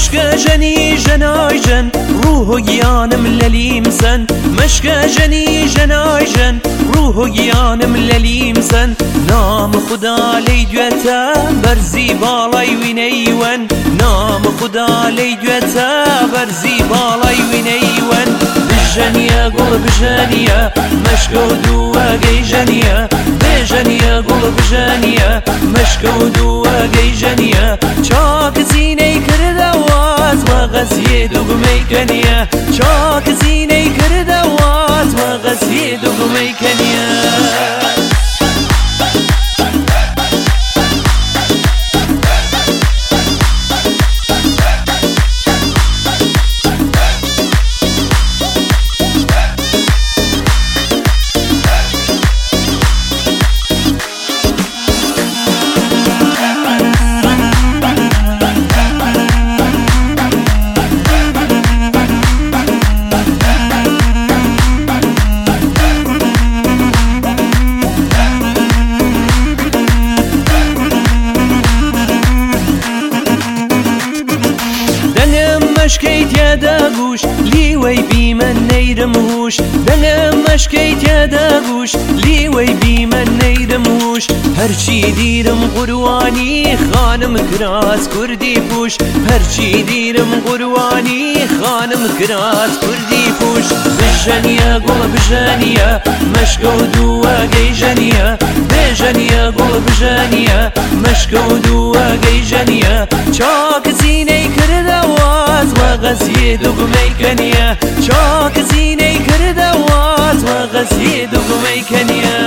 مشکە ژەنی ژەنای ژەن ڕوح و گیانم لەلیم سەن مشکە ژەنی ژەنای ژەن ڕوح و گیانم لەلیم سەن نام خدا لەی گوێتە بەرزی باڵای وینەی وەن نام خدا لەی گوێتە بەرزی باڵای وینەی وەن بژەنیە گوڵ بژەنیە مەشکە و دووەگەی ژەنیە بێژەنیە گوڵ بژەنیە مەشکە و دووەگەی ژەنیە چاک زینەی کردە واز وەغەزیێ دوگمەی کەنیە چاک زینەی کردە واز وەغەزیێ دوگمەی کەنیە مشکەی تێدا گوش لیوەی بیمە نەیرم هوش دەنگم مشکەی تێدا گوش لیوەی بیمە نەیرم هوش هەرچی دیرم قوروانی خانم کراس کوردی پوش هەرچی دیرم قوروانی خانم کراس کوردی پوش بژەنیە گوڵ بژەنیە مەشکە و دووەگەی ژەنیە بێژەنیە گوڵ بژەنیە مەشکە و دووەگەی ژەنیە چاک زینەی کردە واز وەغەزیێ دوگمەی کەنیە چاک زینەی کردە واز وەغەزیێ دوگمەی کەنیە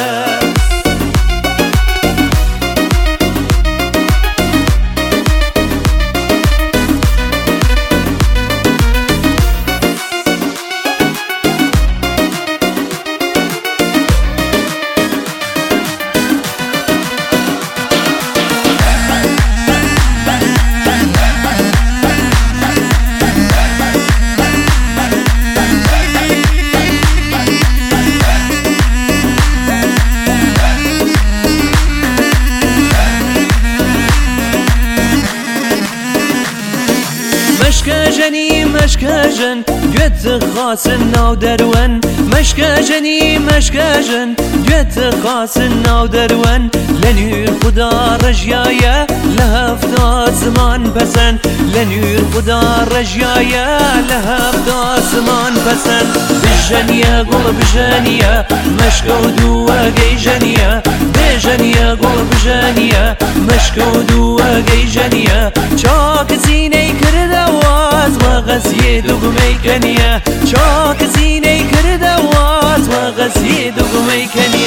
مشکە ژەنی مەشکە ژەن گوێتە خاسن ناو دەروەن مشکە ژەنی مەشکە ژەن گوێتە خاسن ناو دەروەن لە نوێر خوددا ڕەژیایە لە هەفتا زمان پەسەند لە نوێر خوددا ڕەژیایە لە هەفتا زمان پەسەند بژەنیە گوڵ بژەنیە مەشکە و دووەگەی ژەنیە بێژەنیە گوڵ بژەنیە مەشکە و دووەگەی ژەنیە چاک زینەی کردە واز وەغەزیێ دوگمەی کەنیە چاک زینەی کردە واز وەغەزیێ دوگمەی کەنیە